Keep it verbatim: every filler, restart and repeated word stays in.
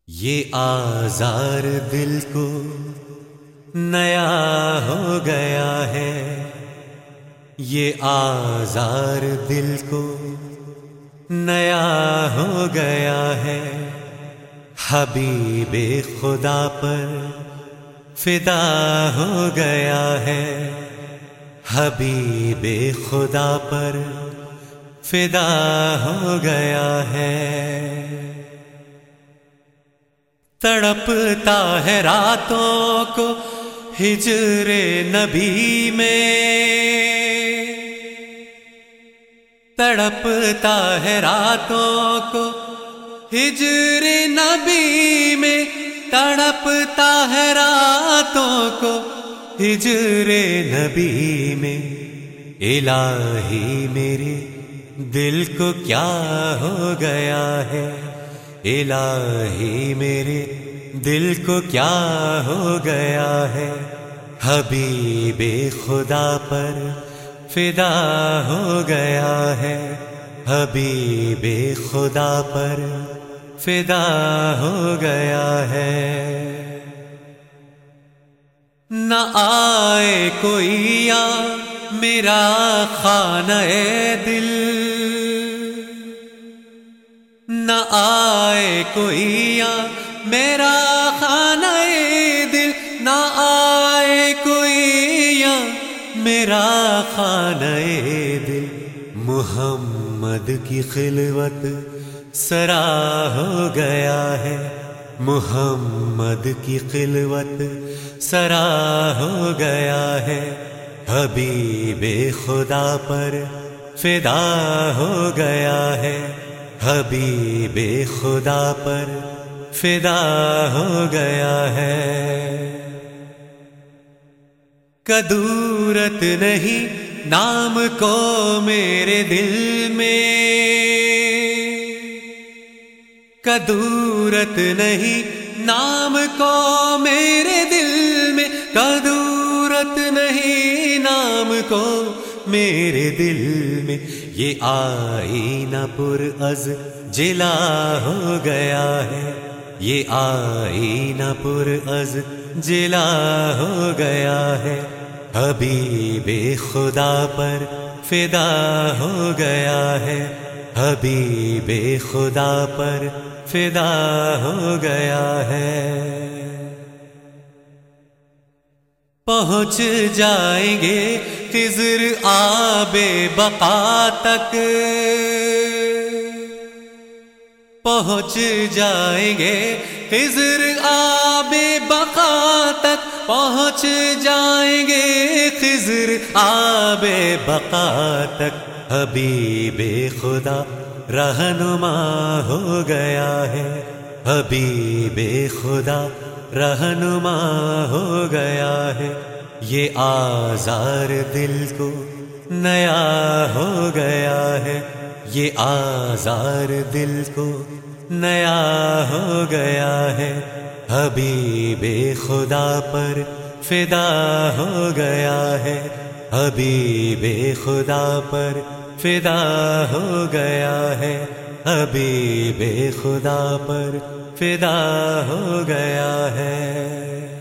یہ آزار دل کو نیا ہو گیا ہے، یہ آزار دل کو نیا ہو گیا ہے، حبیب خدا پر فدا ہو گیا ہے، حبیب خدا پر فدا ہو گیا ہے۔ تڑپتا ہے راتوں کو ہجر نبی میں، تڑپتا ہے راتوں کو ہجر نبی میں، تڑپتا ہے راتوں کو ہجر نبی میں۔ الہی میرے دل کو کیا ہو گیا ہے، الہی میرے دل کو کیا ہو گیا ہے، حبیب خدا پر فدا ہو گیا ہے، حبیب خدا پر فدا ہو گیا ہے۔ نہ آئے کوئی یا میرا خانہ دل، نہ آئے کوئی یا میرا خانہ دل، نہ آئے کوئی یا میرا خانہ دل، محمد کی خلوت سرا ہو گیا ہے، محمد کی خلوت سرا ہو گیا ہے، حبیب خدا پر فدا ہو گیا ہے، حبیب خدا پر فدا ہو گیا ہے۔ کدورت نہیں نام کو میرے دل میں، کدورت نہیں نام کو میرے دل میں، کدورت نہیں نام کو میرے دل میں، یہ آئینہ پر از جلا ہو گیا ہے، یہ آئینہ پر از جلا ہو گیا ہے، حبیب خدا پر فدا ہو گیا ہے، حبیب خدا پر فدا ہو گیا ہے۔ پہنچ جائیں گے خضر آب بقا تک، پہنچ جائیں گے خضر آب بقا تک، پہنچ جائیں گے خضر آب بقا تک، حبیب خدا رہنما ہو گیا ہے، حبیب خدا رہنما ہو گیا ہے، یہ آزار دل کو نیا ہو گیا ہے، یہ آزار دل کو نیا ہو گیا ہے، حبیب خدا پر فدا ہو گیا ہے، حبیب خدا پر فدا ہو گیا ہے، حبیب خدا پر فدا ہو گیا ہے۔